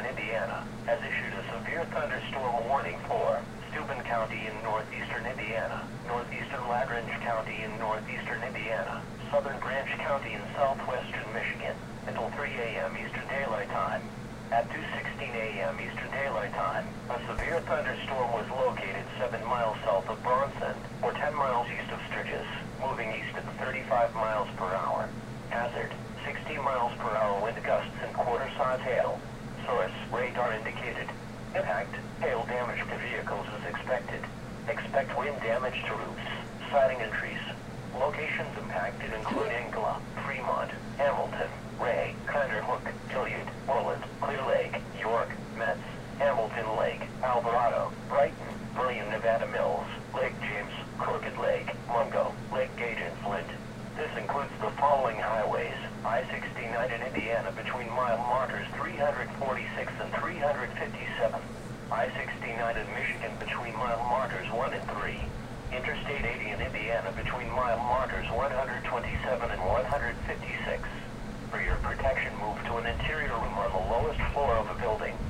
in Indiana has issued a severe thunderstorm warning for Steuben County in northeastern Indiana, northeastern Lagrange County in northeastern Indiana, southern Branch County in southwestern Michigan, until 3 a.m. Eastern Daylight Time. At 2:16 a.m. Eastern Daylight Time, a severe thunderstorm was located 7 miles south of Bronson, or 10 miles east of Sturgis, moving east at 35 miles per hour. Hazard, 60 miles per hour wind gusts and quarter-size hail. Source, radar indicated. Impact, hail damage to vehicles is expected. Expect wind damage to roofs, siding and trees. Locations impacted include Angela, Fremont, Hamilton, Ray, Kinderhook, Hilliard, Orland, Clear Lake, York, Metz, Hamilton Lake, Alvarado, Brighton, Brilliant Nevada Mills, Lake James, Crooked Lake, Mungo, Lake Gage and Flint. This includes the following highways: I-69 in Indiana between mile markers 346 and 357. I-69 in Michigan between mile markers 1 and 3. Interstate 80 in Indiana between mile markers 127 and 156. For your protection, move to an interior room on the lowest floor of a building.